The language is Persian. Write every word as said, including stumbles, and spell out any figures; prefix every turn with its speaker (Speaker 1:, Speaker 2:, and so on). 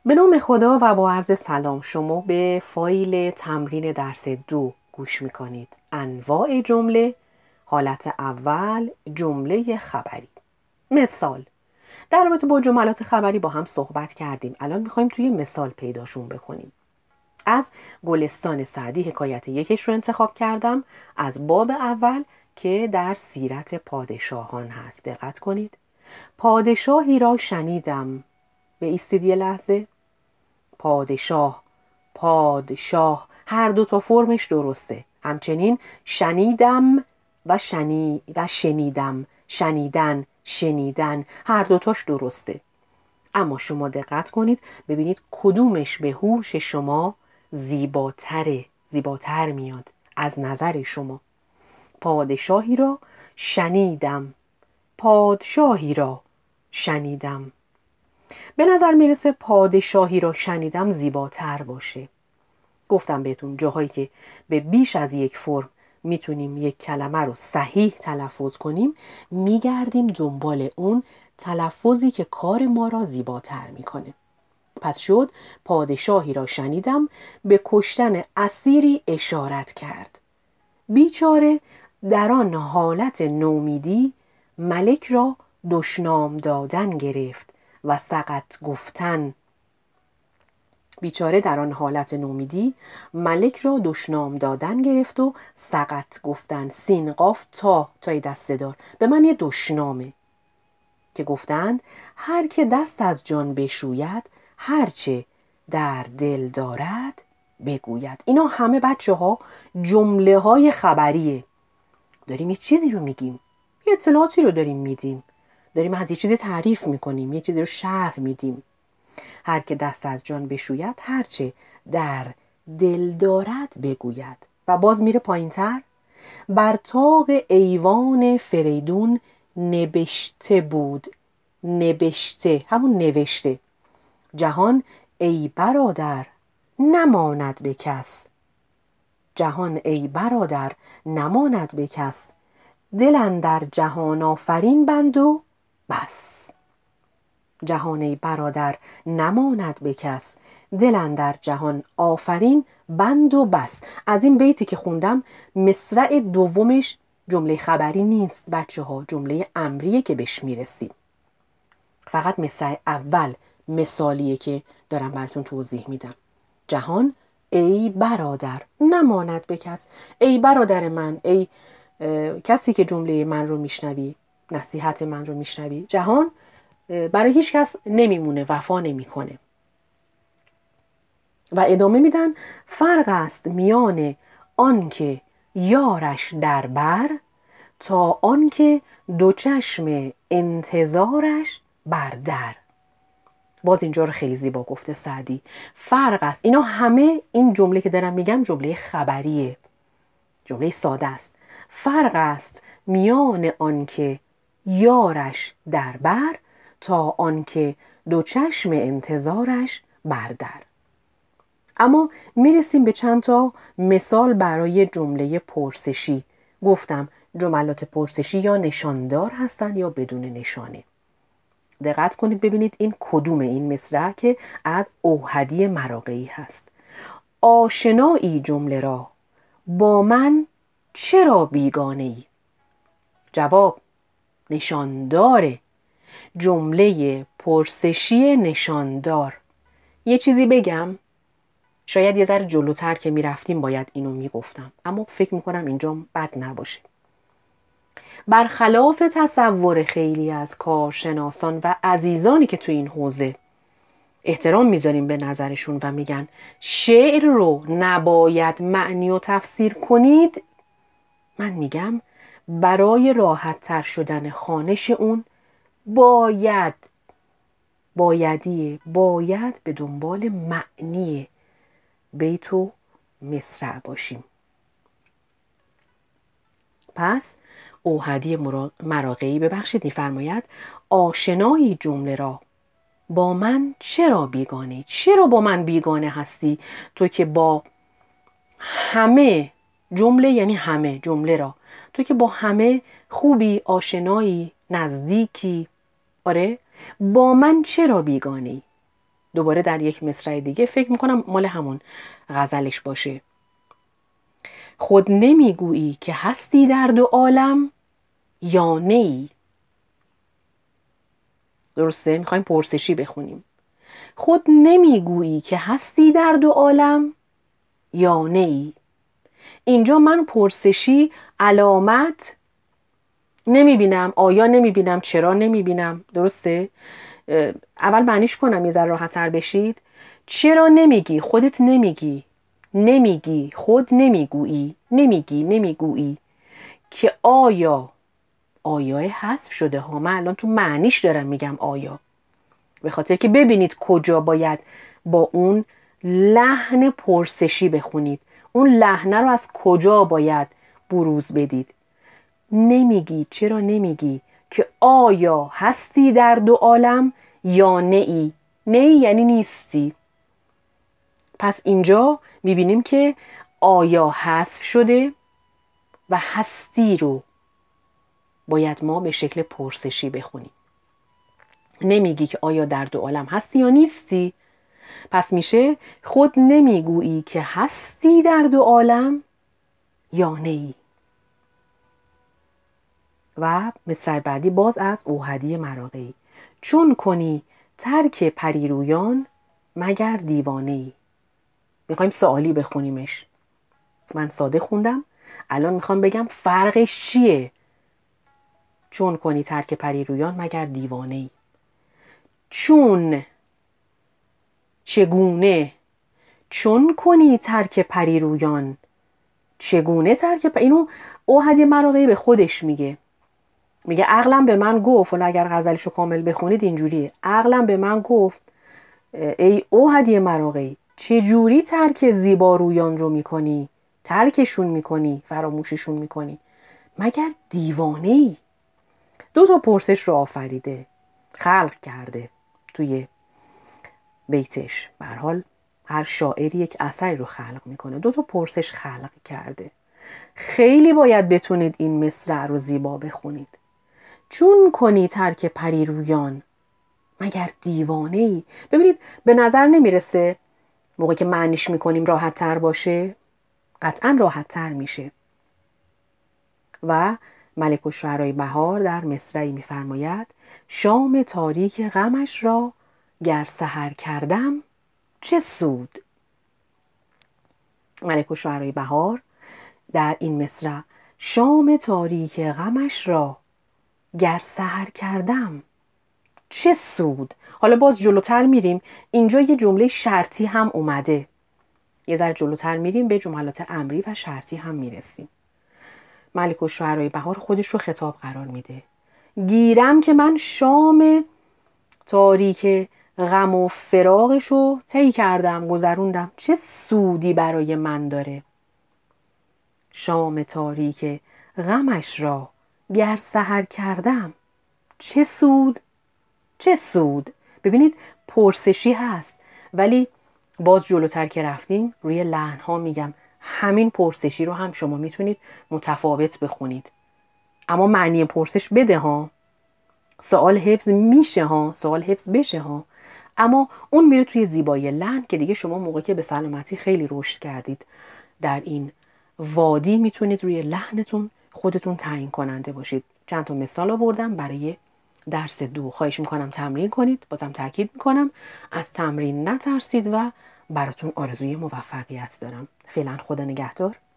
Speaker 1: به نام خدا و با عرض سلام، شما به فایل تمرین درس دو گوش میکنید. انواع جمله، حالت اول، جمله خبری. مثال: در رابطه با جملات خبری با هم صحبت کردیم. الان میخوایم توی مثال پیداشون بکنیم. از گلستان سعدی حکایت یکش رو انتخاب کردم، از باب اول که در سیرت پادشاهان هست. دقت کنید. پادشاهی را شنیدم. به ایستید یه لحظه. پادشاه، پادشاه، هر دو تا فرمش درسته. همچنین شنیدم و شنی و شنیدم، شنیدن، شنیدن، هر دوتاش درسته. اما شما دقت کنید ببینید کدومش به هوش شما زیباتره، زیباتر میاد از نظر شما. پادشاهی را شنیدم، پادشاهی را شنیدم. به نظر میرسه پادشاهی را شنیدم زیباتر باشه. گفتم بهتون جاهایی که به بیش از یک فرم میتونیم یک کلمه رو صحیح تلفظ کنیم، میگردیم دنبال اون تلفظی که کار ما را زیباتر میکنه. پس شد پادشاهی را شنیدم به کشتن اسیری اشارت کرد. بیچاره در آن حالت نومیدی ملک را دشنام دادن گرفت و سقط گفتن. بیچاره در آن حالت نومیدی ملک را دشنام دادن گرفت و سقط گفتن. سین قاف تا تای دسته دار به من یه دشنامه که گفتند هر که دست از جان بشوید هرچه در دل دارد بگوید. اینا همه بچه ها جمله های خبریه. داریم یه چیزی رو میگیم، یه اطلاعاتی رو داریم میدیم، داریم از یه چیزی تعریف میکنیم، یه چیزی رو شرح میدیم. هر که دست از جان بشوید هرچه در دل دارد بگوید. و باز میره پایین تر. بر طاق ایوان فریدون نبشته بود. نبشته همون نوشته. جهان ای برادر نماند به کس. جهان ای برادر نماند به کس. دل اندر جهان آفرین بند و بس. جهان ای برادر نماند به کس. دل اندر جهان آفرین بند و بس. از این بیتی که خوندم مصرع دومش جمله خبری نیست بچه ها، جمله امریه که بهش میرسیم. فقط مصرع اول مثالیه که دارم براتون توضیح میدم. جهان ای برادر نماند به کس. ای برادر من، ای کسی که جمله من رو میشنوی، نصیحت من رو میشنوی، جهان برای هیچ کس نمیمونه، وفا نمیکنه. و ادامه میدن فرق است میان آنکه یارش در بر تا آنکه دو چشم انتظارش بر در. باز اینجا رو خیلی زیبا گفته سعدی. فرق است. اینا همه، این جمله که دارم میگم جمله خبریه، جمله ساده است. فرق است میان آنکه یارش در بر تا آنکه دو چشم انتظارش بر در. اما میرسیم به چند تا مثال برای جمله پرسشی. گفتم جملات پرسشی یا نشاندار هستند یا بدون نشانه. دقت کنید ببینید این کدوم این مصرع که از اوحدی مراغه‌ای هست. آشنایی جمله را با من چرا بیگانه ای؟ جواب نشاندار. جمله پرسشی نشاندار. یه چیزی بگم، شاید یه ذره جلوتر که میرفتیم باید اینو میگفتم، اما فکر میکنم اینجا بد نباشه. برخلاف تصور خیلی از کارشناسان و عزیزانی که تو این حوزه احترام میذاریم به نظرشون و میگن شعر رو نباید معنی و تفسیر کنید، من میگم برای راحت تر شدن خوانش اون باید بایدیه باید به دنبال معنی بیت و مصرع باشیم. پس اوحدی مراغه‌ای ببخشید میفرماید آشنایی جمله را با من چرا بیگانه؟ چرا با من بیگانه هستی تو که با همه، جمله یعنی همه، جمله را تو که با همه خوبی، آشنایی، نزدیکی، آره، با من چرا بیگانه ای؟ دوباره در یک مصرع دیگه فکر میکنم مال همون غزلش باشه. خود نمیگویی که هستی در دو عالم یا نیی. درسته؟ میخوایم پرسشی بخونیم. خود نمیگویی که هستی در دو عالم یا نیی. اینجا من پرسشی علامت نمیبینم. آیا نمیبینم؟ چرا نمیبینم؟ درسته؟ اول معنیش کنم یه ذره راحت تر بشید. چرا نمیگی؟ خودت نمیگی. نمیگی، خود نمیگویی، نمیگی، نمیگویی که آیا. آیا حذف شده ها. من الان تو معنیش دارم میگم آیا، به خاطر که ببینید کجا باید با اون لحن پرسشی بخونید. اون لحنه رو از کجا باید بروز بدید. نمیگی. چرا نمیگی که آیا هستی در دو عالم یا نیی. نیی یعنی نیستی. پس اینجا میبینیم که آیا حذف شده و هستی رو باید ما به شکل پرسشی بخونیم. نمیگی که آیا در دو عالم هستی یا نیستی. پس میشه خود نمیگویی که هستی در دو عالم یا نیی. و مصرع بعدی باز از اوحدی مراغی. چون کنی ترک پریرویان مگر دیوانه‌ای. میخوایم سوالی بخونیمش. من ساده خوندم، الان میخوام بگم فرقش چیه. چون کنی ترک پریرویان مگر دیوانه‌ای. چون، چگونه. چون کنی ترک پریرویان. چگونه ترک پ... اینو اوحدی مراغی به خودش میگه. میگه عقلم به من گفت، ولی اگر غزلشو کامل بخونید اینجوریه. عقلم به من گفت ای اوحدی مراغی چجوری ترک زیبارویان رو میکنی؟ ترکشون میکنی، فراموششون میکنی، مگر دیوانه‌ای؟ دو تا پرسش رو آفریده، خلق کرده توی بیتش. به هر حال هر شاعری یک اثری رو خلق میکنه. دو تا پرسش خلق کرده. خیلی باید بتونید این مصرع رو زیبا بخونید. چون کنی ترک پریرویان مگر دیوانه‌ای. ببینید به نظر نمیرسه موقعی که معنیش میکنیم راحت تر باشه؟ قطعا راحت تر میشه. و ملک الشعرای بهار در مصرعی میفرماید شام تاریک غمش را گر سحر کردم چه سود. ملک الشعرای بهار در این مصرع شام تاریک غمش را گر سحر کردم چه سود. حالا باز جلوتر میریم، اینجا یه جمله شرطی هم اومده. یه ذره جلوتر میریم به جملات امری و شرطی هم میرسیم. ملک الشعرای بهار خودش رو خطاب قرار میده. گیرم که من شام تاریک غم و فراقش رو طی کردم، گذروندم، چه سودی برای من داره. شام تاریک غمش را گر سحر کردم چه سود. چه سود. ببینید پرسشی هست، ولی باز جلوتر که رفتیم روی لحن‌ها میگم همین پرسشی رو هم شما میتونید متفاوت بخونید، اما معنی پرسش بده ها. سوال حفظ میشه ها، سوال حفظ بشه ها، اما اون میره توی زیبایی لحن که دیگه شما موقعی که به سلامتی خیلی رشد کردید در این وادی میتونید روی لحنتون خودتون تعیین کننده باشید. چند تا مثال آوردم برای درس دو. خواهش میکنم تمرین کنید. بازم تاکید میکنم از تمرین نترسید و براتون آرزوی موفقیت دارم. فعلا خدا نگهدار.